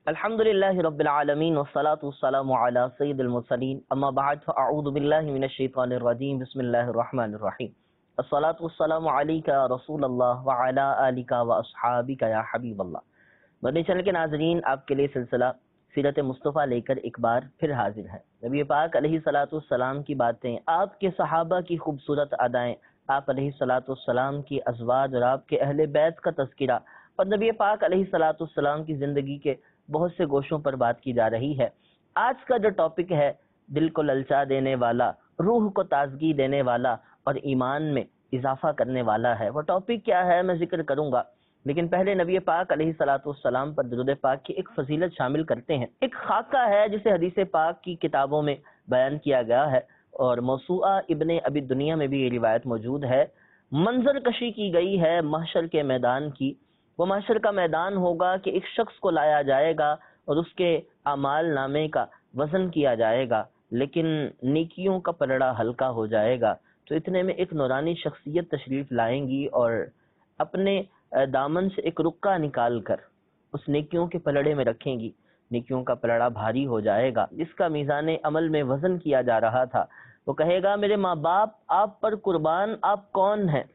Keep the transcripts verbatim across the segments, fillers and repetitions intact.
الحمد للہ رب العالمین والصلاة والسلام علی سید المرسلین اما بعد فاعوذ باللہ من الشیطان الرجیم بسم اللہ الرحمن الرحیم الصلاة والسلام علیک یا رسول اللہ وعلی آلک واصحابک یا حبیب اللہ۔ مدنی چینل کے ناظرین، آپ کے لیے سلسلہ سیرت مصطفیٰ لے کر ایک بار پھر حاضر ہے۔ نبی پاک علیہ الصلاۃ والسلام کی باتیں، آپ کے صحابہ کی خوبصورت ادائیں، آپ علیہ الصلاۃ والسلام کی ازواج اور آپ کے اہل بیت کا تذکرہ، اور نبی پاک علیہ الصلاۃ والسلام کی زندگی کے بہت سے گوشوں پر بات کی جا رہی ہے۔ آج کا جو ٹاپک ہے، دل کو للچا دینے والا، روح کو تازگی دینے والا اور ایمان میں اضافہ کرنے والا ہے۔ وہ ٹاپک کیا ہے میں ذکر کروں گا، لیکن پہلے نبی پاک علیہ الصلاۃ والسلام پر درود پاک کی ایک فضیلت شامل کرتے ہیں۔ ایک خاکہ ہے جسے حدیث پاک کی کتابوں میں بیان کیا گیا ہے، اور موسوعہ ابن ابی دنیا میں بھی یہ روایت موجود ہے۔ منظر کشی کی گئی ہے محشر کے میدان کی۔ وہ محشر کا میدان ہوگا کہ ایک شخص کو لایا جائے گا اور اس کے اعمال نامے کا وزن کیا جائے گا، لیکن نیکیوں کا پلڑا ہلکا ہو جائے گا۔ تو اتنے میں ایک نورانی شخصیت تشریف لائیں گی اور اپنے دامن سے ایک رکا نکال کر اس نیکیوں کے پلڑے میں رکھیں گی۔ نیکیوں کا پلڑا بھاری ہو جائے گا، جس کا میزان عمل میں وزن کیا جا رہا تھا۔ وہ کہے گا، میرے ماں باپ آپ پر قربان، آپ کون ہیں؟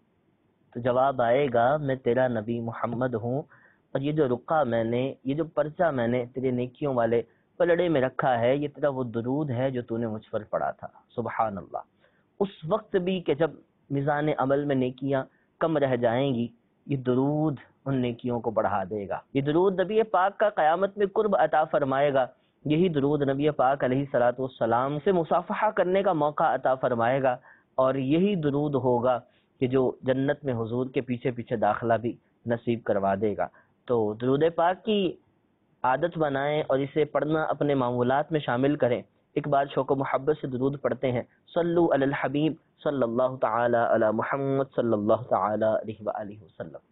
تو جواب آئے گا، میں تیرا نبی محمد ہوں، اور یہ جو رقعہ میں نے، یہ جو پرچہ میں نے تیرے نیکیوں والے پلڑے میں رکھا ہے، یہ تیرا وہ درود ہے جو تو نے مجھ پر پڑھا تھا۔ سبحان اللہ۔ اس وقت بھی کہ جب میزان عمل میں نیکیاں کم رہ جائیں گی، یہ درود ان نیکیوں کو بڑھا دے گا۔ یہ درود نبی پاک کا قیامت میں قرب عطا فرمائے گا۔ یہی درود نبی پاک علیہ الصلاۃ والسلام سے مصافحہ کرنے کا موقع عطا فرمائے گا، اور یہی درود ہوگا کہ جو جنت میں حضور کے پیچھے پیچھے داخلہ بھی نصیب کروا دے گا۔ تو درود پاک کی عادت بنائیں اور اسے پڑھنا اپنے معمولات میں شامل کریں۔ ایک بار شوق و محبت سے درود پڑھتے ہیں، صلو علی الحبیب صلی اللہ تعالی علی محمد صلی اللہ تعالی علیہ وآلہ وسلم۔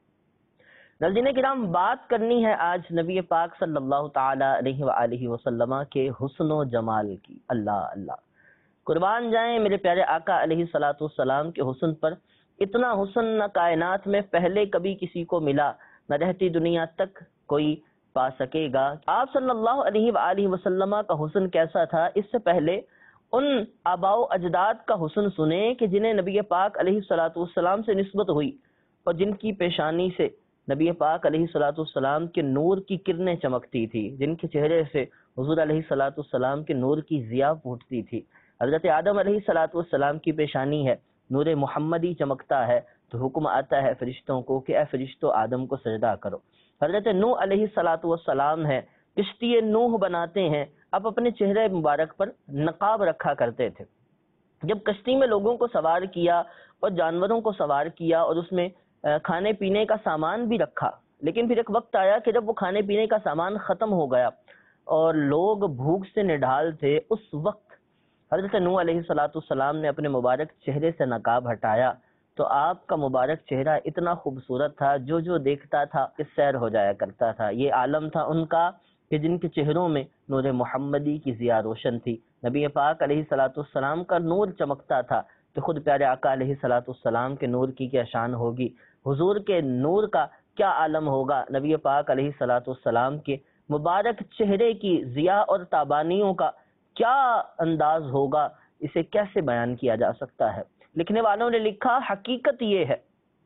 ناظرین کرام، بات کرنی ہے آج نبی پاک صلی اللہ تعالی علیہ وآلہ وسلم کے حسن و جمال کی۔ اللہ اللہ، قربان جائیں میرے پیارے آقا علیہ الصلاۃ والسلام کے حسن پر۔ اتنا حسن نہ کائنات میں پہلے کبھی کسی کو ملا، نہ رہتی دنیا تک کوئی پا سکے گا۔ آپ صلی اللہ علیہ وآلہ وسلم کا حسن کیسا تھا، اس سے پہلے ان آباء و اجداد کا حسن سنیں کہ جنہیں نبی پاک علیہ الصلاۃ والسلام سے نسبت ہوئی، اور جن کی پیشانی سے نبی پاک علیہ الصلاۃ والسلام کے نور کی کرنیں چمکتی تھی، جن کے چہرے سے حضور علیہ الصلاۃ والسلام کے نور کی ضیاء پھوٹتی تھی۔ حضرت آدم علیہ الصلاۃ والسلام کی پیشانی ہے، نور محمدی چمکتا ہے، تو حکم آتا ہے فرشتوں کو کہ اے فرشتوں آدم کو سجدہ کرو۔ حضرت نوح علیہ الصلاۃ والسلام ہے، کشتی نوح بناتے ہیں، اب اپنے چہرے مبارک پر نقاب رکھا کرتے تھے۔ جب کشتی میں لوگوں کو سوار کیا اور جانوروں کو سوار کیا اور اس میں کھانے پینے کا سامان بھی رکھا، لیکن پھر ایک وقت آیا کہ جب وہ کھانے پینے کا سامان ختم ہو گیا اور لوگ بھوک سے نڈھال تھے، اس وقت حضرت نوح علیہ الصلاۃ والسلام نے اپنے مبارک چہرے سے نقاب ہٹایا، تو آپ کا مبارک چہرہ اتنا خوبصورت تھا، جو جو دیکھتا تھا کہ سیر ہو جایا کرتا تھا۔ یہ عالم تھا ان کا کہ جن کے چہروں میں نور محمدی کی ضیاء روشن تھی۔ نبی پاک علیہ الصلاۃ والسلام کا نور چمکتا تھا، تو خود پیارے آقا علیہ الصلاۃ والسلام کے نور کی کیا شان ہوگی، حضور کے نور کا کیا عالم ہوگا، نبی پاک علیہ الصلاۃ والسلام کے مبارک چہرے کی ضیاء اور تابانیوں کا کیا انداز ہوگا، اسے کیسے بیان کیا جا سکتا ہے۔ لکھنے والوں نے لکھا، حقیقت یہ ہے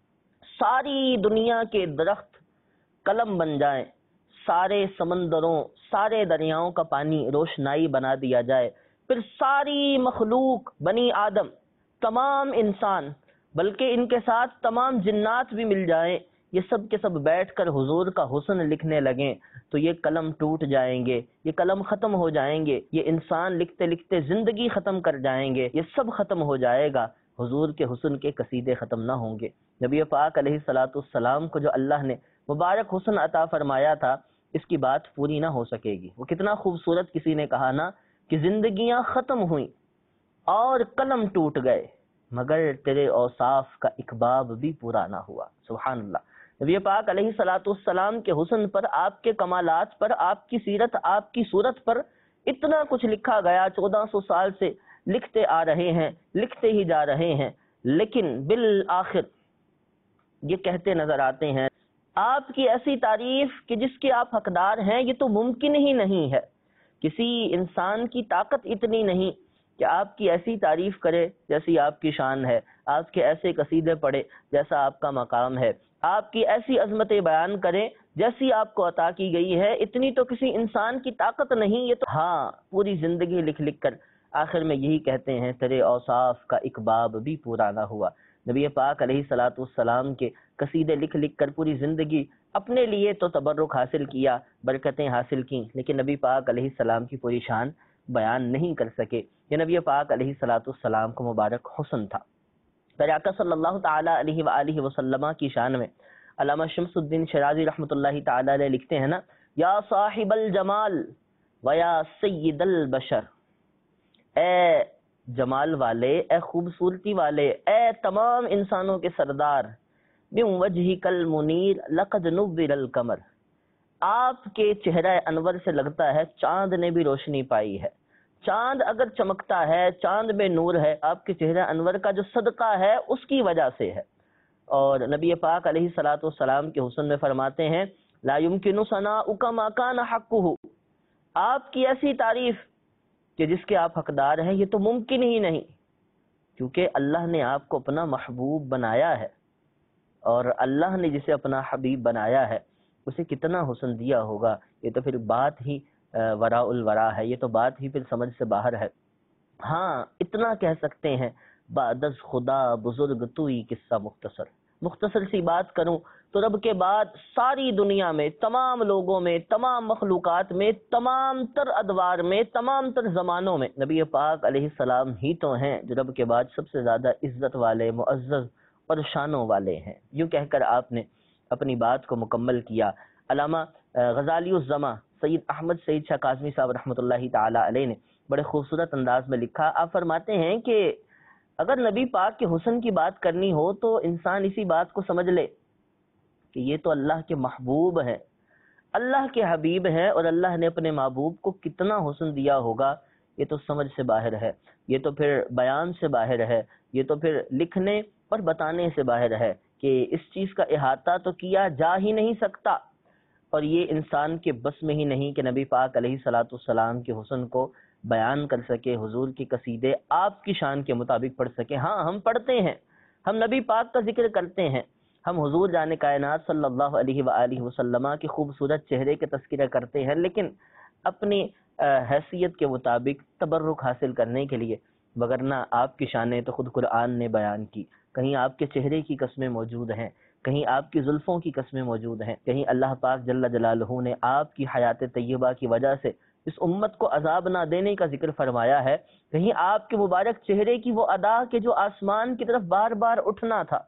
ساری دنیا کے درخت قلم بن جائیں، سارے سمندروں سارے دریاؤں کا پانی روشنائی بنا دیا جائے، پھر ساری مخلوق، بنی آدم، تمام انسان، بلکہ ان کے ساتھ تمام جنات بھی مل جائیں، یہ سب کے سب بیٹھ کر حضور کا حسن لکھنے لگیں، تو یہ قلم ٹوٹ جائیں گے، یہ قلم ختم ہو جائیں گے، یہ انسان لکھتے لکھتے زندگی ختم کر جائیں گے، یہ سب ختم ہو جائے گا، حضور کے حسن کے قصیدے ختم نہ ہوں گے۔ نبی پاک علیہ الصلاۃ والسلام کو جو اللہ نے مبارک حسن عطا فرمایا تھا، اس کی بات پوری نہ ہو سکے گی۔ وہ کتنا خوبصورت، کسی نے کہا نا کہ زندگیاں ختم ہوئیں اور قلم ٹوٹ گئے، مگر تیرے اوصاف کا ایک باب بھی پورا نہ ہوا۔ سبحان اللہ۔ نبی پاک علیہ الصلاۃ والسلام کے حسن پر، آپ کے کمالات پر، آپ کی سیرت، آپ کی صورت پر اتنا کچھ لکھا گیا، چودہ سو سال سے لکھتے آ رہے ہیں، لکھتے ہی جا رہے ہیں، لیکن بالآخر یہ کہتے نظر آتے ہیں آپ کی ایسی تعریف کہ جس کے آپ حقدار ہیں یہ تو ممکن ہی نہیں ہے. کسی انسان کی طاقت اتنی نہیں کہ آپ کی ایسی تعریف کرے جیسی آپ کی شان ہے، آپ کے ایسے قصیدے پڑھے جیسا آپ کا مقام ہے، آپ کی ایسی عظمتیں بیان کریں جیسی آپ کو عطا کی گئی ہے. اتنی تو کسی انسان کی طاقت نہیں. یہ تو ہاں پوری زندگی لکھ لکھ کر آخر میں یہی کہتے ہیں تیرے اوصاف کا ایک باب بھی پورا نہ ہوا. نبی پاک علیہ الصلوۃ والسلام کے قصیدے لکھ لکھ کر پوری زندگی اپنے لیے تو تبرک حاصل کیا، برکتیں حاصل کیں، لیکن نبی پاک علیہ السلام کی پوری شان بیان نہیں کر سکے. یہ نبی پاک علیہ الصلوۃ والسلام کو مبارک حسن تھا. پیارے آقا صلی اللہ تعالی علیہ وآلہ وسلم کی شان میں علامہ شمس الدین شیرازی رحمۃ اللہ تعالی علیہ لکھتے ہیں نا، یا صاحب الجمال و یا سید البشر، اے جمال والے، اے خوبصورتی والے، اے تمام انسانوں کے سردار، من وجہک المنیر لقد نور القمر، آپ کے چہرہ انور سے لگتا ہے چاند نے بھی روشنی پائی ہے. چاند اگر چمکتا ہے، چاند میں نور ہے، آپ کے چہرہ انور کا جو صدقہ ہے اس کی وجہ سے ہے. اور نبی پاک علیہ الصلوۃ والسلام کے حسن میں فرماتے ہیں لا یمکن ثناؤک ما کان حقہ، آپ کی ایسی تعریف کہ جس کے آپ حقدار ہیں یہ تو ممکن ہی نہیں، کیونکہ اللہ نے آپ کو اپنا محبوب بنایا ہے، اور اللہ نے جسے اپنا حبیب بنایا ہے اسے کتنا حسن دیا ہوگا. یہ تو پھر بات ہی وراء الورا ہے، یہ تو بات ہی پھر سمجھ سے باہر ہے. ہاں اتنا کہہ سکتے ہیں بعد از خدا بزرگ توئی قصہ مختصر. مختصر سی بات کروں تو رب کے بعد ساری دنیا میں، تمام لوگوں میں، تمام مخلوقات میں، تمام تر ادوار میں، تمام تر زمانوں میں نبی پاک علیہ السلام ہی تو ہیں جو رب کے بعد سب سے زیادہ عزت والے، معزز اور شانوں والے ہیں. یوں کہہ کر آپ نے اپنی بات کو مکمل کیا. علامہ غزالی الزما سید احمد سعید شاہ کاظمی صاحب رحمۃ اللہ تعالی علیہ نے بڑے خوبصورت انداز میں لکھا. آپ فرماتے ہیں کہ اگر نبی پاک کے حسن کی بات کرنی ہو تو انسان اسی بات کو سمجھ لے کہ یہ تو اللہ کے محبوب ہیں، اللہ کے حبیب ہیں، اور اللہ نے اپنے محبوب کو کتنا حسن دیا ہوگا یہ تو سمجھ سے باہر ہے، یہ تو پھر بیان سے باہر ہے، یہ تو پھر لکھنے اور بتانے سے باہر ہے کہ اس چیز کا احاطہ تو کیا جا ہی نہیں سکتا. اور یہ انسان کے بس میں ہی نہیں کہ نبی پاک علیہ الصلوۃ والسلام کے حسن کو بیان کر سکے، حضور کی قصیدے آپ کی شان کے مطابق پڑھ سکے. ہاں ہم پڑھتے ہیں، ہم نبی پاک کا ذکر کرتے ہیں، ہم حضور جان کائنات صلی اللہ علیہ وآلہ وسلم کے خوبصورت چہرے کے تذکرہ کرتے ہیں، لیکن اپنی حیثیت کے مطابق تبرک حاصل کرنے کے لیے، وگرنہ آپ کی شانیں تو خود قرآن نے بیان کی. کہیں آپ کے چہرے کی قسمیں موجود ہیں، کہیں آپ کی زلفوں کی قسمیں موجود ہیں، کہیں اللہ پاک جل جلالہ نے آپ کی حیات طیبہ کی وجہ سے اس امت کو عذاب نہ دینے کا ذکر فرمایا ہے، کہیں آپ کے مبارک چہرے کی وہ ادا کہ جو آسمان کی طرف بار بار اٹھنا تھا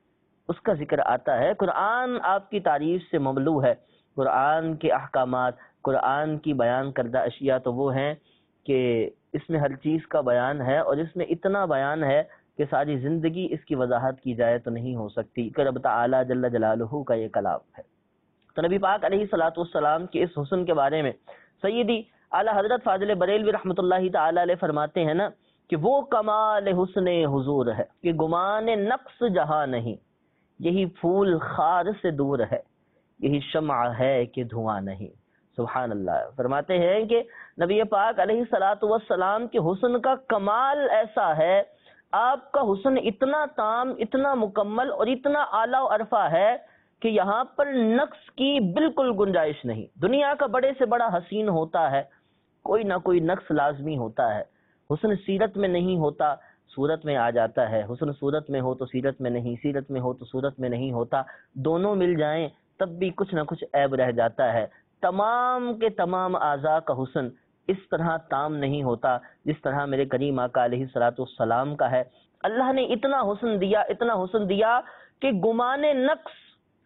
اس کا ذکر آتا ہے. قرآن آپ کی تعریف سے مملو ہے. قرآن کے احکامات، قرآن کی بیان کردہ اشیاء تو وہ ہیں کہ اس میں ہر چیز کا بیان ہے، اور اس میں اتنا بیان ہے کہ ساری زندگی اس کی وضاحت کی جائے تو نہیں ہو سکتی کہ رب تعالی جل جلالہ کا یہ کلام ہے. تو نبی پاک علیہ الصلوۃ والسلام کے اس حسن کے بارے میں سیدی اعلی حضرت فاضل بریلوی رحمۃ اللہ تعالی علیہ فرماتے ہیں نا کہ وہ کمال حسن حضور ہے کہ گمان نقص جہاں نہیں، یہی پھول خار سے دور ہے، یہی شمع ہے کہ دھواں نہیں. سبحان اللہ. فرماتے ہیں کہ نبی پاک علیہ الصلوۃ والسلام کے حسن کا کمال ایسا ہے، آپ کا حسن اتنا تام، اتنا مکمل اور اتنا اعلیٰ و عرفہ ہے کہ یہاں پر نقص کی بالکل گنجائش نہیں. دنیا کا بڑے سے بڑا حسین ہوتا ہے، کوئی نہ کوئی نقص لازمی ہوتا ہے. حسن سیرت میں نہیں ہوتا، صورت میں آ جاتا ہے. حسن صورت میں ہو تو سیرت میں نہیں، سیرت میں ہو تو صورت میں نہیں ہوتا. دونوں مل جائیں تب بھی کچھ نہ کچھ عیب رہ جاتا ہے. تمام کے تمام اعضاء کا حسن اس طرح تام نہیں ہوتا جس طرح میرے کریم آقا علیہ الصلوۃ والسلام کا ہے. اللہ نے اتنا حسن دیا، اتنا حسن دیا کہ گمان نقص،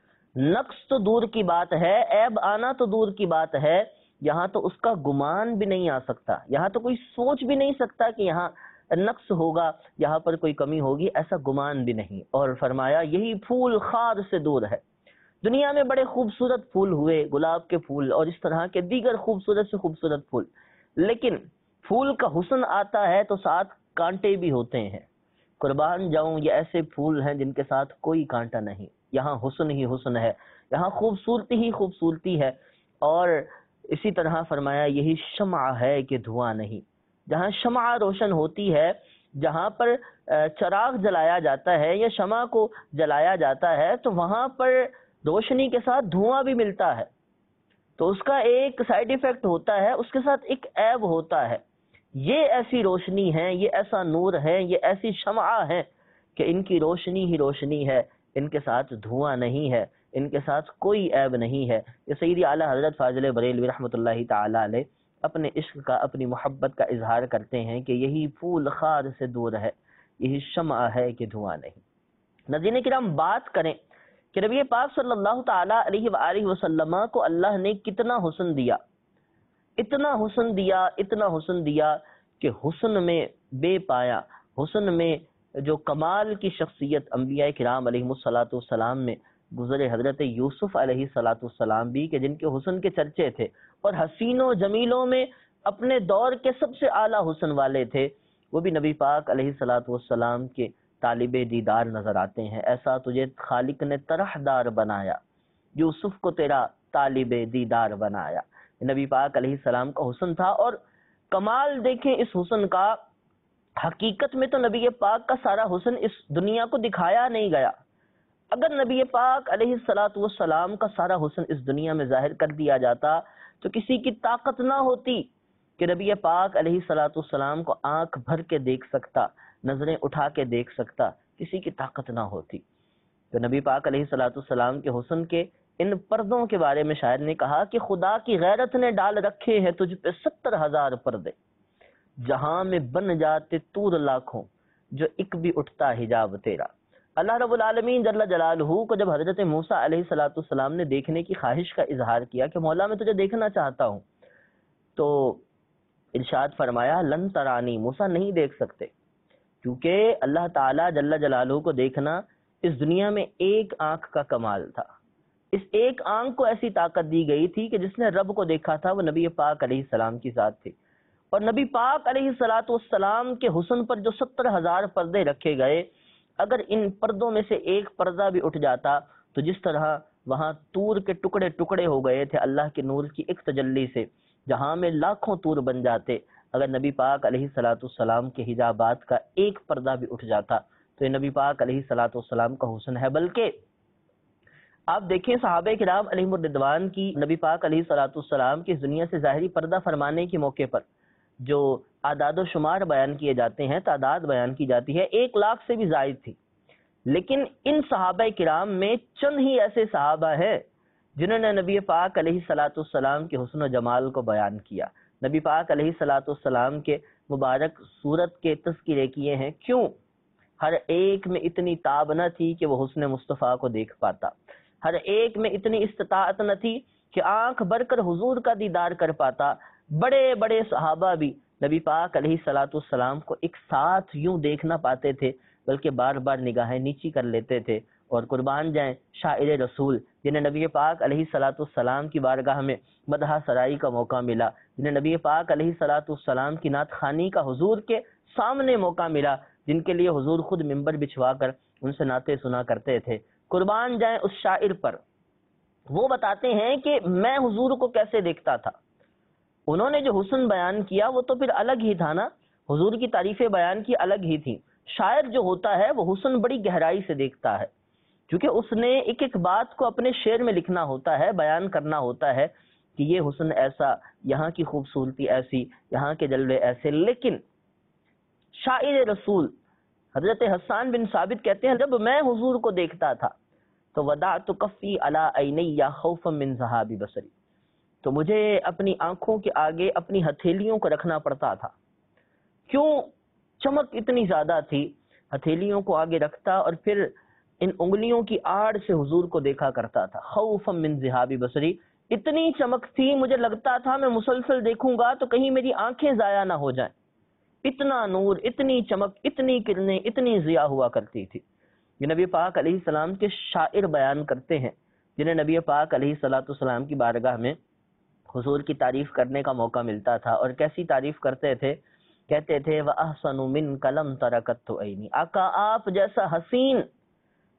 نقص تو دور کی بات ہے، عیب آنا تو دور کی بات ہے، یہاں تو اس کا گمان بھی نہیں آ سکتا، یہاں تو کوئی سوچ بھی نہیں سکتا کہ یہاں نقص ہوگا، یہاں پر کوئی کمی ہوگی، ایسا گمان بھی نہیں. اور فرمایا یہی پھول خار سے دور ہے. دنیا میں بڑے خوبصورت پھول ہوئے، گلاب کے پھول اور اس طرح کے دیگر خوبصورت سے خوبصورت پھول، لیکن پھول کا حسن آتا ہے تو ساتھ کانٹے بھی ہوتے ہیں. قربان جاؤں یہ ایسے پھول ہیں جن کے ساتھ کوئی کانٹا نہیں. یہاں حسن ہی حسن ہے، یہاں خوبصورتی ہی خوبصورتی ہے۔ اور اسی طرح فرمایا یہی شمع ہے کہ دھواں نہیں، جہاں شمع روشن ہوتی ہے، جہاں پر چراغ جلایا جاتا ہے یا شمع کو جلایا جاتا ہے تو وہاں پر روشنی کے ساتھ دھواں بھی ملتا ہے، تو اس کا ایک سائیڈ ایفیکٹ ہوتا ہے، اس کے ساتھ ایک عیب ہوتا ہے۔ یہ ایسی روشنی ہے، یہ ایسا نور ہے، یہ ایسی شمع ہے کہ ان کی روشنی ہی روشنی ہے، ان کے ساتھ دھواں نہیں ہے، ان کے ساتھ کوئی عیب نہیں ہے۔ یہ سیدی اعلیٰ حضرت فاضل بریلوی رحمۃ اللہ تعالی علیہ اپنے عشق کا، اپنی محبت کا اظہار کرتے ہیں کہ یہی پھول خار سے دور ہے، یہی شمع ہے کہ دھواں نہیں۔ ناظرین کرام، بات کریں کہ نبی پاک صلی اللہ تعالی علیہ وآلہ وسلم کو اللہ نے کتنا حسن دیا، اتنا حسن دیا، اتنا حسن دیا کہ حسن میں بے پایا، حسن میں جو کمال کی شخصیت انبیاء کرام علیہ الصلوۃ والسلام میں گزرے، حضرت یوسف علیہ الصلوۃ والسلام بھی کہ جن کے حسن کے چرچے تھے اور حسینوں جمیلوں میں اپنے دور کے سب سے اعلیٰ حسن والے تھے، وہ بھی نبی پاک علیہ الصلوۃ والسلام کے طالب دیدار نظر آتے ہیں۔ ایسا تجھے خالق نے طرح دار بنایا، یوسف کو تیرا طالب دیدار بنایا۔ نبی پاک علیہ السلام کا حسن تھا، اور کمال دیکھیں اس حسن کا، حقیقت میں تو نبی پاک کا سارا حسن اس دنیا کو دکھایا نہیں گیا۔ اگر نبی پاک علیہ الصلوۃ والسلام کا سارا حسن اس دنیا میں ظاہر کر دیا جاتا تو کسی کی طاقت نہ ہوتی کہ نبی پاک علیہ الصلوۃ والسلام کو آنکھ بھر کے دیکھ سکتا، نظریں اٹھا کے دیکھ سکتا، کسی کی طاقت نہ ہوتی۔ تو نبی پاک علیہ الصلوۃ والسلام کے حسن کے ان پردوں کے بارے میں شاعر نے کہا کہ خدا کی غیرت نے ڈال رکھے ہیں تجھ پہ ستر ہزار پردے، جہاں میں بن جاتے طور لاکھوں، جو ایک بھی اٹھتا حجاب تیرا۔ اللہ رب العالمین جل جلالہ کو جب حضرت موسیٰ علیہ الصلوۃ والسلام نے دیکھنے کی خواہش کا اظہار کیا کہ مولا میں تجھے دیکھنا چاہتا ہوں، تو ارشاد فرمایا لن ترانی، موسیٰ نہیں دیکھ سکتے، کیونکہ اللہ تعالیٰ جل جلالہ کو دیکھنا اس دنیا میں ایک آنکھ کا کمال تھا۔ اس ایک آنکھ کو ایسی طاقت دی گئی تھی کہ جس نے رب کو دیکھا تھا وہ نبی پاک علیہ السلام کی ذات تھی، اور نبی پاک علیہ الصلوۃ والسلام کے حسن پر جو ستر ہزار پردے رکھے گئے، اگر ان پردوں میں سے ایک پردہ بھی اٹھ جاتا تو جس طرح وہاں طور کے ٹکڑے ٹکڑے ہو گئے تھے اللہ کے نور کی ایک تجلی سے، جہاں میں لاکھوں طور بن جاتے، اگر نبی پاک علیہ الصلوۃ والسلام کے حجابات کا ایک پردہ بھی اٹھ جاتا تو یہ نبی پاک علیہ الصلوۃ والسلام کا حسن ہے۔ بلکہ آپ دیکھیں صحابہ کرام علیہم الرضوان کی نبی پاک علیہ الصلوۃ والسلام کی اس دنیا سے ظاہری پردہ فرمانے کے موقع پر جو اعداد و شمار بیان کیے جاتے ہیں، تعداد بیان کی جاتی ہے، ایک لاکھ سے بھی زائد تھی، لیکن ان صحابہ کرام میں چند ہی ایسے صحابہ ہیں جنہوں نے نبی پاک علیہ الصلوۃ والسلام کے حسن و جمال کو بیان کیا، نبی پاک علیہ الصلوۃ والسلام کے مبارک صورت کے تذکرے کیے ہیں۔ کیوں؟ ہر ایک میں اتنی تاب نہ تھی کہ وہ حسن مصطفیٰ کو دیکھ پاتا، ہر ایک میں اتنی استطاعت نہ تھی کہ آنکھ بھر کر حضور کا دیدار کر پاتا۔ بڑے بڑے صحابہ بھی نبی پاک علیہ الصلوۃ والسلام کو ایک ساتھ یوں دیکھ نہ پاتے تھے، بلکہ بار بار نگاہیں نیچی کر لیتے تھے۔ اور قربان جائیں شاعر رسول جنہیں نبی پاک علیہ الصلوۃ والسلام کی بارگاہ میں مدح سرائی کا موقع ملا، جنہیں نبی پاک علیہ الصلوۃ والسلام کی نعت خوانی کا حضور کے سامنے موقع ملا، جن کے لیے حضور خود ممبر بچھوا کر ان سے نعتیں سنا کرتے تھے۔ قربان جائیں اس شاعر پر، وہ بتاتے ہیں کہ میں حضور کو کیسے دیکھتا تھا۔ انہوں نے جو حسن بیان کیا وہ تو پھر الگ ہی تھا نا، حضور کی تعریفیں بیان کی الگ ہی تھی۔ شاعر جو ہوتا ہے وہ حسن بڑی گہرائی سے دیکھتا ہے، کیونکہ اس نے ایک ایک بات کو اپنے شعر میں لکھنا ہوتا ہے، بیان کرنا ہوتا ہے کہ یہ حسن ایسا، یہاں کی خوبصورتی ایسی، یہاں کے جلوے ایسے۔ لیکن شاعر رسول حضرت حسان بن ثابت کہتے ہیں جب میں حضور کو دیکھتا تھا تو وضعت کفی علی عینی خوفا من ذہاب بصری، تو مجھے اپنی آنکھوں کے آگے اپنی ہتھیلیوں کو رکھنا پڑتا تھا۔ کیوں؟ چمک اتنی زیادہ تھی، ہتھیلیوں کو آگے رکھتا اور پھر ان انگلیوں کی آڑ سے حضور کو دیکھا کرتا تھا۔ خوفا من ذہاب بصری، اتنی چمک تھی مجھے لگتا تھا میں مسلسل دیکھوں گا تو کہیں میری آنکھیں ضائع نہ ہو جائیں۔ اتنا نور، اتنی چمک، اتنی کرنیں، اتنی ضیاء ہوا کرتی تھی۔ یہ نبی پاک علیہ السلام کے شاعر بیان کرتے ہیں، جنہیں نبی پاک علیہ الصلوۃ والسلام کی بارگاہ میں حضور کی تعریف کرنے کا موقع ملتا تھا، اور کیسی تعریف کرتے تھے؟ کہتے تھے وَأَحْسَنُ مِنْكَ لَمْ تَرَ قَطُّ عَيْنِي، آقا آپ جیسا حسین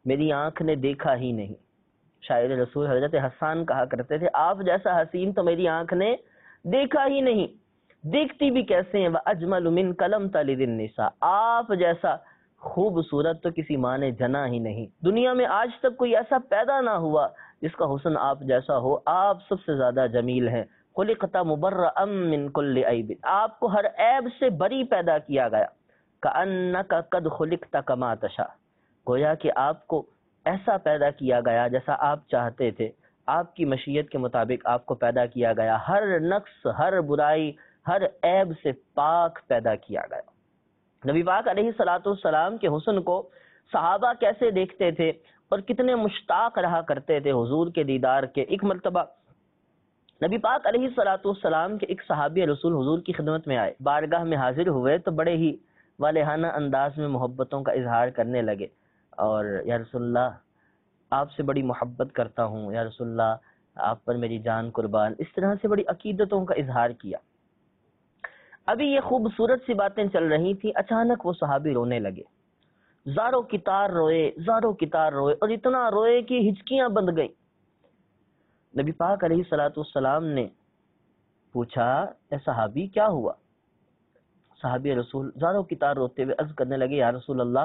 میری آنکھ نے دیکھا ہی نہیں. شاعر رسول حضرت حسان کہا کرتے تھے آپ جیسا حسین تو میری آنکھ نے دیکھا ہی نہیں، دیکھتی بھی کیسے ہیں. وَأَجْمَلُ مِنْكَ لَمْ تَلِدِ النِّسَاء، آپ جیسا خوبصورت تو کسی ماں نے جنا ہی نہیں. دنیا میں آج تک کوئی ایسا پیدا نہ ہوا جس کا حسن آپ جیسا ہو. آپ سب سے زیادہ جمیل ہیں. خلقت مبرأ من کل عیب، آپ کو ہر عیب سے بری پیدا کیا گیا. کأنک قد خلقت کما تشاء، گویا کہ آپ کو ایسا پیدا کیا گیا جیسا آپ چاہتے تھے، آپ کی مشیت کے مطابق آپ کو پیدا کیا گیا. ہر نقص، ہر برائی، ہر عیب سے پاک پیدا کیا گیا. نبی پاک علیہ الصلوۃ والسلام کے حسن کو صحابہ کیسے دیکھتے تھے اور کتنے مشتاق رہا کرتے تھے حضور کے دیدار کے. ایک مرتبہ نبی پاک علیہ الصلوۃ والسلام کے ایک صحابی رسول حضور کی خدمت میں آئے، بارگاہ میں حاضر ہوئے تو بڑے ہی والہانہ انداز میں محبتوں کا اظہار کرنے لگے، اور یا رسول اللہ آپ سے بڑی محبت کرتا ہوں، یا رسول اللہ آپ پر میری جان قربان. اس طرح سے بڑی عقیدتوں کا اظہار کیا. ابھی یہ خوبصورت سی باتیں چل رہی تھی، اچانک وہ صحابی رونے لگے، زاروں کی تار روئے، زاروں کی تار روئے، اور اتنا روئے کہ ہچکیاں بند گئیں. نبی پاک علیہ الصلوۃ والسلام نے پوچھا اے صحابی کیا ہوا؟ صحابی رسول زاروں کی تار روتے ہوئے عرض کرنے لگے یا رسول اللہ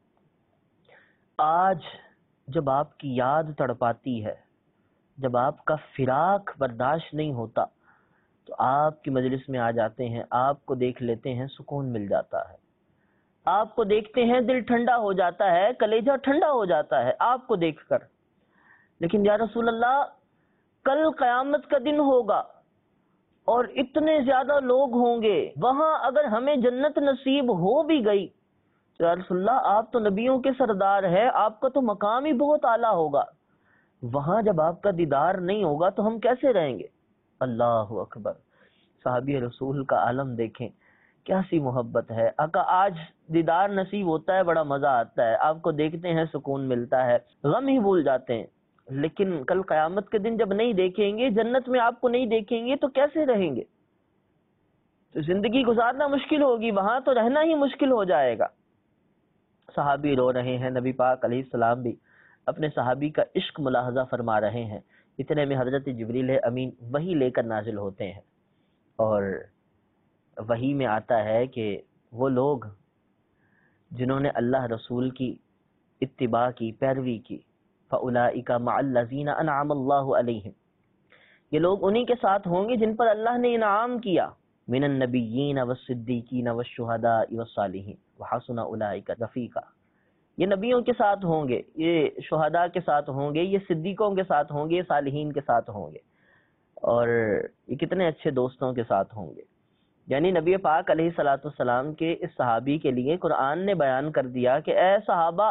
آج جب آپ کی یاد تڑپاتی ہے، جب آپ کا فراق برداشت نہیں ہوتا تو آپ کی مجلس میں آ جاتے ہیں، آپ کو دیکھ لیتے ہیں، سکون مل جاتا ہے. آپ کو دیکھتے ہیں دل ٹھنڈا ہو جاتا ہے، کلیجہ ٹھنڈا ہو جاتا ہے آپ کو دیکھ کر. لیکن یا رسول اللہ کل قیامت کا دن ہوگا اور اتنے زیادہ لوگ ہوں گے، وہاں اگر ہمیں جنت نصیب ہو بھی گئی تو یا رسول اللہ آپ تو نبیوں کے سردار ہیں، آپ کا تو مقام ہی بہت اعلیٰ ہوگا، وہاں جب آپ کا دیدار نہیں ہوگا تو ہم کیسے رہیں گے؟ اللہ اکبر. صحابی رسول کا عالم دیکھیں، کیا سی محبت ہے. آقا آج دیدار نصیب ہوتا ہے بڑا مزہ آتا ہے، آپ کو دیکھتے ہیں سکون ملتا ہے، غم ہی بھول جاتے ہیں. لیکن کل قیامت کے دن جب نہیں دیکھیں گے، جنت میں آپ کو نہیں دیکھیں گے تو کیسے رہیں گے؟ تو زندگی گزارنا مشکل ہوگی، وہاں تو رہنا ہی مشکل ہو جائے گا. صحابی رو رہے ہیں، نبی پاک علیہ السلام بھی اپنے صحابی کا عشق ملاحظہ فرما رہے ہیں. اتنے میں حضرت جبریل امین وحی لے کر نازل ہوتے ہیں، اور وحی میں آتا ہے کہ وہ لوگ جنہوں نے اللہ رسول کی اتباع کی، پیروی کی، فَأُولَئِكَ مَعَ الَّذِينَ أَنْعَمَ اللَّهُ عَلَيْهِمْ، یہ لوگ انہی کے ساتھ ہوں گے جن پر اللہ نے انعام کیا، من النبیین والصدیقین والشہداء والصالحین وحسن اولئک رفیقا. یہ نبیوں کے ساتھ ہوں گے، یہ شہداء کے ساتھ ہوں گے، یہ صدیقوں کے ساتھ ہوں گے، یہ صالحین کے ساتھ ہوں گے، اور یہ کتنے اچھے دوستوں کے ساتھ ہوں گے. یعنی نبی پاک علیہ الصلوۃ والسلام کے اس صحابی کے لیے قرآن نے بیان کر دیا کہ اے صحابہ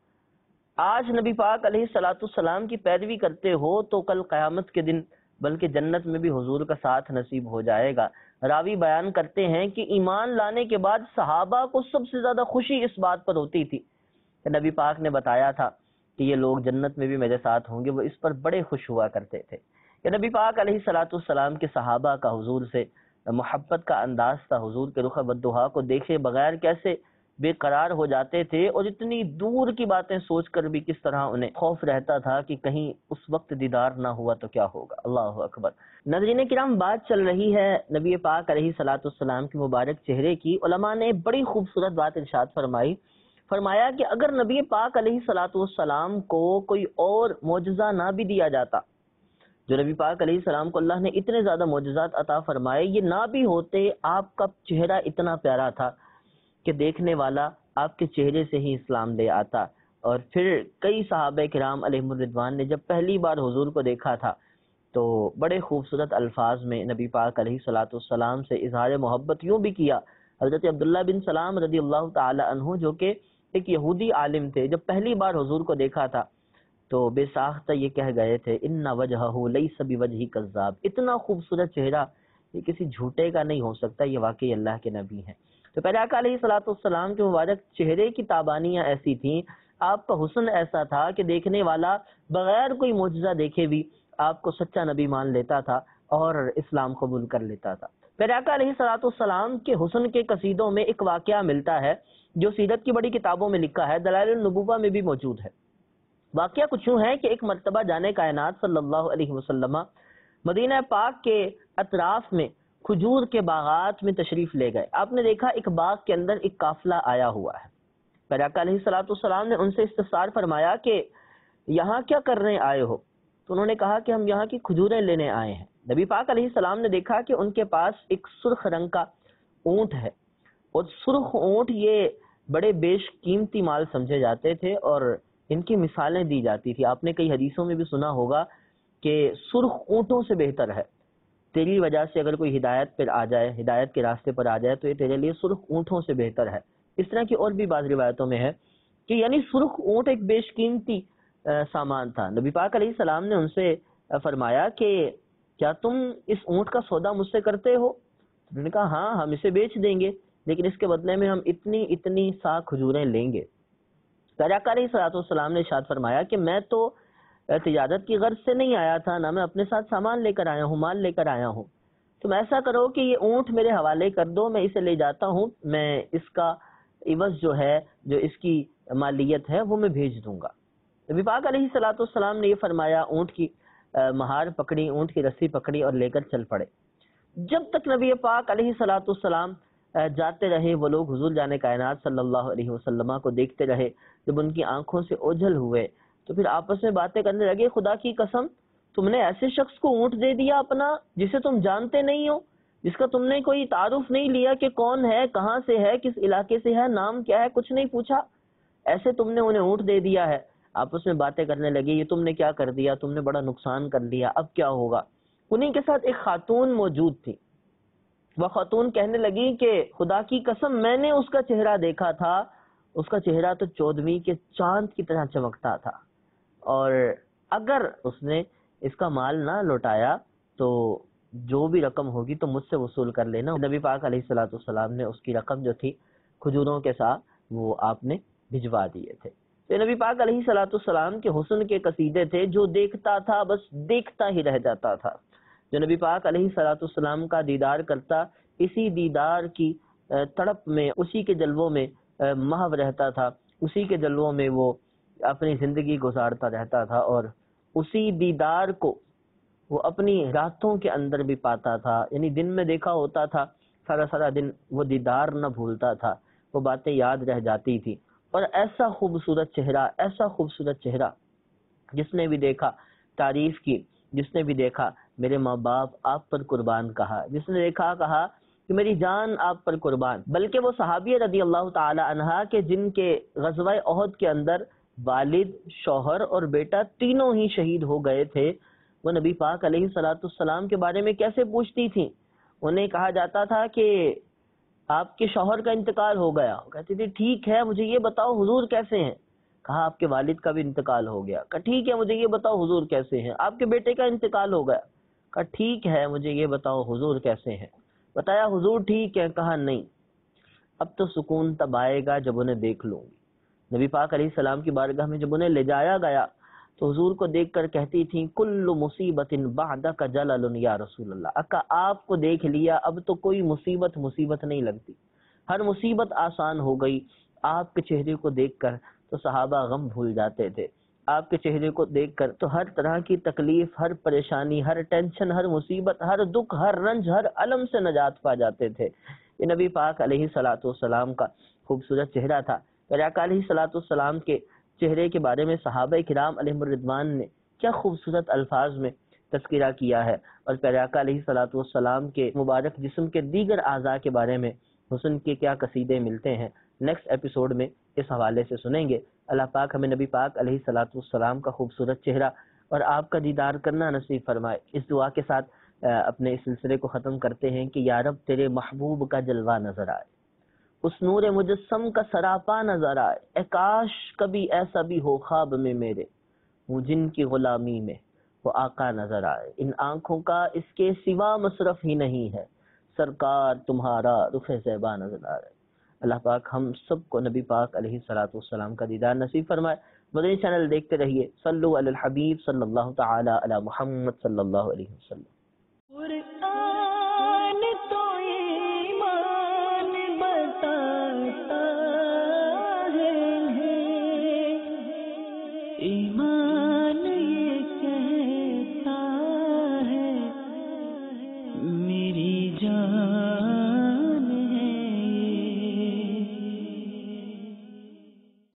آج نبی پاک علیہ الصلوۃ والسلام کی پیروی کرتے ہو تو کل قیامت کے دن بلکہ جنت میں بھی حضور کا ساتھ نصیب ہو جائے گا. راوی بیان کرتے ہیں کہ ایمان لانے کے بعد صحابہ کو سب سے زیادہ خوشی اس بات پر ہوتی تھی کہ نبی پاک نے بتایا تھا کہ یہ لوگ جنت میں بھی میرے ساتھ ہوں گے، وہ اس پر بڑے خوش ہوا کرتے تھے. کہ نبی پاک علیہ الصلوۃ والسلام کے صحابہ کا حضور سے محبت کا انداز تھا، حضور کے رخ والضحیٰ کو دیکھے بغیر کیسے بے قرار ہو جاتے تھے، اور اتنی دور کی باتیں سوچ کر بھی کس طرح انہیں خوف رہتا تھا کہ کہیں اس وقت دیدار نہ ہوا تو کیا ہوگا. اللہ اکبر. ناظرین کرام، بات چل رہی ہے نبی پاک علیہ الصلوۃ والسلام کے مبارک چہرے کی. علماء نے بڑی خوبصورت بات ارشاد فرمائی، فرمایا کہ اگر نبی پاک علیہ الصلوۃ والسلام کو کوئی اور معجزہ نہ بھی دیا جاتا، جو نبی پاک علیہ السلام کو اللہ نے اتنے زیادہ معجزات عطا فرمائے، یہ نہ بھی ہوتے، آپ کا چہرہ اتنا پیارا تھا کہ دیکھنے والا آپ کے چہرے سے ہی اسلام لے آتا. اور پھر کئی صحابہ کرام علیہم الرضوان نے جب پہلی بار حضور کو دیکھا تھا تو بڑے خوبصورت الفاظ میں نبی پاک علیہ الصلوۃ والسلام سے اظہار محبت یوں بھی کیا. حضرت عبداللہ بن سلام رضی اللہ تعالی عنہ جو کہ ایک یہودی عالم تھے، جب پہلی بار حضور کو دیکھا تھا تو بے ساختہ یہ کہہ گئے تھے ان وجہہ لیس بوجہ کذاب، اتنا خوبصورت چہرہ یہ کسی جھوٹے کا نہیں ہو سکتا، یہ واقعی اللہ کے نبی ہیں. تو پہلے آقا علیہ الصلوۃ والسلام کے مبارک چہرے کی تابانیاں ایسی تھیں، آپ کا حسن ایسا تھا کہ دیکھنے والا بغیر کوئی معجزہ دیکھے بھی آپ کو سچا نبی مان لیتا تھا اور اسلام قبول کر لیتا تھا. پھر آقا علیہ الصلوۃ والسلام کے حسن کے قصیدوں میں ایک واقعہ ملتا ہے جو سیرت کی بڑی کتابوں میں لکھا ہے، دلائل النبوہ میں بھی موجود ہے. واقعہ کچھ یوں ہے کہ ایک مرتبہ جانے کائنات صلی اللہ علیہ وسلم مدینہ پاک کے اطراف میں کھجور کے باغات میں تشریف لے گئے. آپ نے دیکھا ایک باغ کے اندر ایک قافلہ آیا ہوا ہے. پھر آقا علیہ الصلوۃ والسلام نے ان سے استفسار فرمایا کہ یہاں کیا کرنے آئے ہو؟ تو انہوں نے کہا کہ ہم یہاں کی کھجوریں لینے آئے ہیں. نبی پاک علیہ السلام نے دیکھا کہ ان کے پاس ایک سرخ رنگ کا اونٹ ہے، اور سرخ اونٹ یہ بڑے بیش قیمتی مال سمجھے جاتے تھے اور ان کی مثالیں دی جاتی تھی. آپ نے کئی حدیثوں میں بھی سنا ہوگا کہ سرخ اونٹوں سے بہتر ہے، تیری وجہ سے اگر کوئی ہدایت پر آ جائے، ہدایت کے راستے پر آ جائے تو یہ تیرے لیے سرخ اونٹوں سے بہتر ہے. اس طرح کی اور بھی بعض روایتوں میں ہے کہ یعنی سرخ اونٹ ایک بیش قیمتی سامان تھا. نبی پاک علیہ السلام نے ان سے فرمایا کہ کیا تم اس اونٹ کا سودا مجھ سے کرتے ہو؟ انہوں نے کہا ہاں، ہم اسے بیچ دیں گے، لیکن اس کے بدلے میں ہم اتنی اتنی سا کھجوریں لیں گے. آقا علیہ الصلوۃ والسلام نے ارشاد فرمایا کہ میں تو تجارت کی غرض سے نہیں آیا تھا، نہ میں اپنے ساتھ سامان لے کر آیا ہوں، مال لے کر آیا ہوں. تم ایسا کرو کہ یہ اونٹ میرے حوالے کر دو، میں اسے لے جاتا ہوں، میں اس کا عوض جو ہے، جو اس کی مالیت ہے وہ میں بھیج دوں گا. نبی پاک علیہ الصلوۃ والسلام نے یہ فرمایا، اونٹ کی مہار پکڑی، اونٹ کی رسی پکڑی اور لے کر چل پڑے. جب تک نبی پاک علیہ الصلوۃ والسلام جاتے رہے وہ لوگ حضور جانے کائنات صلی اللہ علیہ وسلم کو دیکھتے رہے. جب ان کی آنکھوں سے اوجھل ہوئے تو پھر آپس میں باتیں کرنے لگے، خدا کی قسم تم نے ایسے شخص کو اونٹ دے دیا اپنا جسے تم جانتے نہیں ہو، جس کا تم نے کوئی تعارف نہیں لیا کہ کون ہے، کہاں سے ہے، کس علاقے سے ہے، نام کیا ہے، کچھ نہیں پوچھا، ایسے تم نے انہیں اونٹ دے دیا ہے. آپس میں باتیں کرنے لگے، یہ تم نے کیا کر دیا، تم نے بڑا نقصان کر لیا، اب کیا ہوگا. انہیں کے ساتھ ایک خاتون موجود تھی. وہ خاتون کہنے لگی کہ خدا کی قسم میں نے اس کا چہرہ دیکھا تھا، اس کا چہرہ تو چودھویں کے چاند کی طرح چمکتا تھا، اور اگر اس نے اس کا مال نہ لوٹایا تو جو بھی رقم ہوگی تو مجھ سے وصول کر لینا. نبی پاک علیہ الصلوۃ والسلام نے اس کی رقم جو تھی کھجوروں کے ساتھ وہ آپ نے بھجوا دیے تھے. تو نبی پاک علیہ الصلوۃ والسلام کے حسن کے قصیدے تھے، جو دیکھتا تھا بس دیکھتا ہی رہ جاتا تھا. جو نبی پاک علیہ الصلوۃ والسلام کا دیدار کرتا، اسی دیدار کی تڑپ میں، اسی کے جلووں میں محو رہتا تھا، اسی کے جلووں میں وہ اپنی زندگی گزارتا رہتا تھا، اور اسی دیدار کو وہ اپنی راتوں کے اندر بھی پاتا تھا. یعنی دن میں دیکھا ہوتا تھا، سارا سارا دن وہ دیدار نہ بھولتا تھا، وہ باتیں یاد رہ جاتی تھی. اور ایسا خوبصورت چہرہ، ایسا خوبصورت چہرہ جس نے بھی دیکھا تعریف کی، جس نے بھی دیکھا میرے ماں باپ آپ پر قربان کہا، جس نے دیکھا کہا کہ میری جان آپ پر قربان. بلکہ وہ صحابی رضی اللہ تعالی عنہا کے جن کے غزوہ احد کے اندر والد، شوہر اور بیٹا تینوں ہی شہید ہو گئے تھے، وہ نبی پاک علیہ الصلوۃ والسلام کے بارے میں کیسے پوچھتی تھیں؟ انہیں کہا جاتا تھا کہ آپ کے شوہر کا انتقال ہو گیا، کہتی تھی ٹھیک ہے مجھے یہ بتاؤ حضور کیسے ہیں؟ کہا آپ کے والد کا بھی انتقال ہو گیا. کہا ٹھیک ہے مجھے یہ بتاؤ حضور کیسے ہیں؟ آپ کے بیٹے کا انتقال ہو گیا. کہا ٹھیک ہے مجھے یہ بتاؤ حضور کیسے ہیں؟ بتایا حضور ٹھیک ہے. کہا نہیں، اب تو سکون تب آئے گا جب انہیں دیکھ لوں گی. نبی پاک علیہ السلام کی بارگاہ میں جب انہیں لے جایا گیا تو حضور کو دیکھ کر کہتی تھیں کل مصیبت بعدک جلل یا رسول اللہ. اکا آپ کو دیکھ لیا اب تو کوئی مصیبت مصیبت نہیں لگتی، ہر مصیبت آسان ہو گئی. آپ کے چہرے کو دیکھ کر تو صحابہ غم بھول جاتے تھے، آپ کے چہرے کو دیکھ کر تو ہر طرح کی تکلیف، ہر پریشانی، ہر ٹینشن، ہر مصیبت، ہر دکھ، ہر رنج، ہر علم سے نجات پا جاتے تھے. یہ نبی پاک علیہ الصلوۃ والسلام کا خوبصورت چہرہ تھا. آقا علیہ الصلوۃ والسلام کے چہرے کے بارے میں صحابہ کرام علیہم الرضوان نے کیا خوبصورت الفاظ میں تذکرہ کیا ہے، اور پیارے آقا علیہ الصلوۃ والسلام کے مبارک جسم کے دیگر اعضاء کے بارے میں حسن کے کیا قصیدے ملتے ہیں، نیکسٹ ایپیسوڈ میں اس حوالے سے سنیں گے. اللہ پاک ہمیں نبی پاک علیہ الصلوۃ والسلام کا خوبصورت چہرہ اور آپ کا دیدار کرنا نصیب فرمائے. اس دعا کے ساتھ اپنے اس سلسلے کو ختم کرتے ہیں کہ یا رب تیرے محبوب کا جلوہ نظر آئے، اس نور مجسم کا سراپا نظر آئے، اے کاش کبھی ایسا بھی ہو خواب میں میرے، ہوں جن کی غلامی میں وہ آقا نظر آئے. ان آنکھوں کا اس کے سوا مصرف ہی نہیں ہے، سرکار تمہارا رخ زیبا نظر آئے. اللہ پاک ہم سب کو نبی پاک علیہ الصلوۃ والسلام کا دیدار نصیب فرمائے. مدنی چینل دیکھتے رہیے. صلو علی الحبیب صلی اللہ تعالی علی محمد صلی اللہ علیہ وسلم.